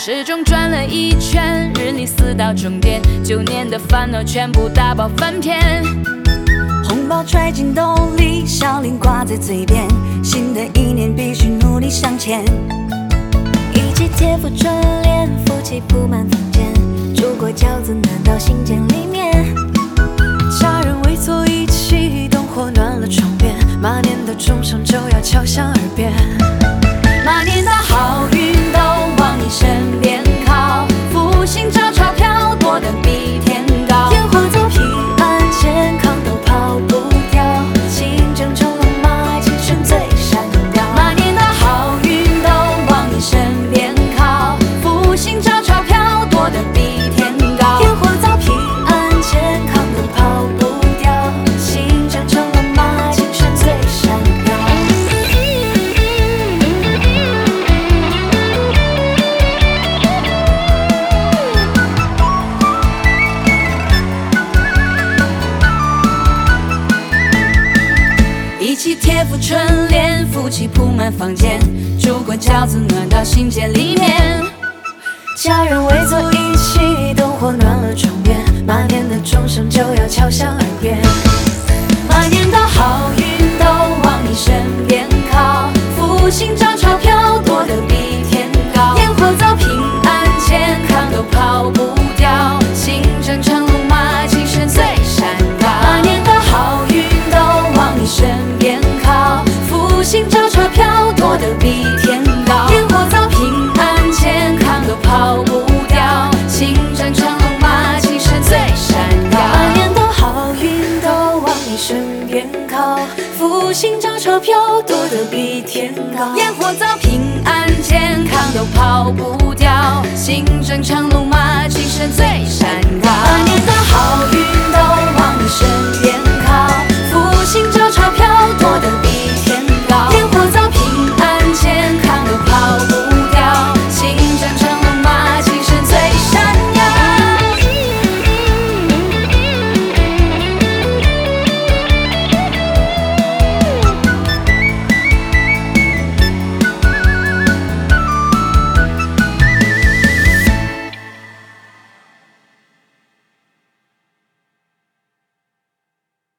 时钟转了一圈，日历撕到终点，旧年的烦恼全部打包翻篇。 红包揣进兜里，笑脸挂在嘴边，新的一年必须努力向前。一起贴敷春联，福气铺满房间，煮过饺子暖到心间里面。家人围坐一起，灯火暖了窗边，马年的钟声就要敲响耳边。马年的好运都往你身边靠，福星找钞票多得比天高，烟火走平安健康都跑不掉，心正成龙马精神最闪耀。马年的好运都往你身边靠，福星找钞票多得比天高，烟火走平安健康都跑不掉，心正成龙马精神最闪耀。一起贴敷春联，福气铺满房间，煮过饺子暖到心间里面。家人围坐一起，灯火暖了窗边，马年的钟声就要敲响耳边。马年的好运都往你身边靠，福星找钞票多得比天高，烟火走平安健康都跑不掉，心正成龙马精神最闪耀。马年的好运都往你身边靠，福星找钞票多得比天高，烟火走平安健康都跑不掉，心正成龙马精神最闪耀。马年的好运都往你身边靠，福星找钞票多得比天高，烟火走平安健康都跑不掉，心正成龙马精神最闪耀。马年的好运都往你身边